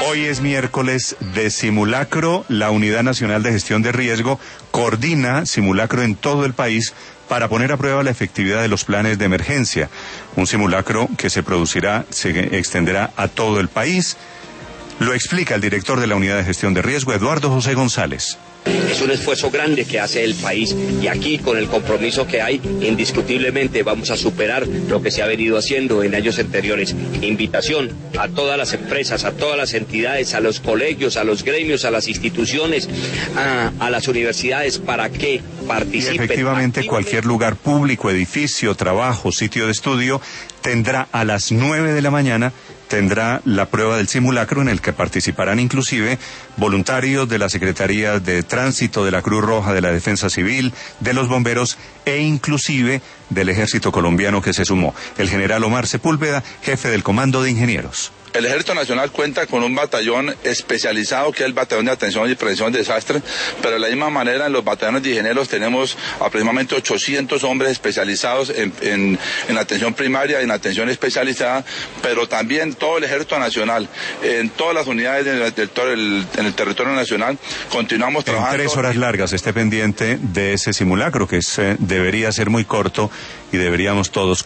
Hoy es miércoles de simulacro. La Unidad Nacional de Gestión de Riesgo coordina simulacro en todo el país para poner a prueba la efectividad de los planes de emergencia. Un simulacro que se extenderá a todo el país. Lo explica el director de la Unidad de Gestión de Riesgo, Eduardo José González. Es un esfuerzo grande que hace el país y aquí con el compromiso que hay, indiscutiblemente vamos a superar lo que se ha venido haciendo en años anteriores. Invitación a todas las empresas, a todas las entidades, a los colegios, a los gremios, a las instituciones, a las universidades para que participen. Y efectivamente cualquier lugar público, edificio, trabajo, sitio de estudio tendrá a las 9 de la mañana tendrá la prueba del simulacro en el que participarán inclusive voluntarios de la Secretaría de Tránsito, de la Cruz Roja, de la Defensa Civil, de los bomberos e inclusive del Ejército Colombiano que se sumó. El general Omar Sepúlveda, jefe del Comando de Ingenieros. El Ejército Nacional cuenta con un batallón especializado que es el Batallón de Atención y Prevención de Desastres, pero de la misma manera en los batallones de ingenieros tenemos aproximadamente 800 hombres especializados en atención primaria y en atención especializada, pero también todo el Ejército Nacional, en todas las unidades en el territorio nacional, continuamos trabajando. En 3 horas largas esté pendiente de ese simulacro que debería ser muy corto y deberíamos todos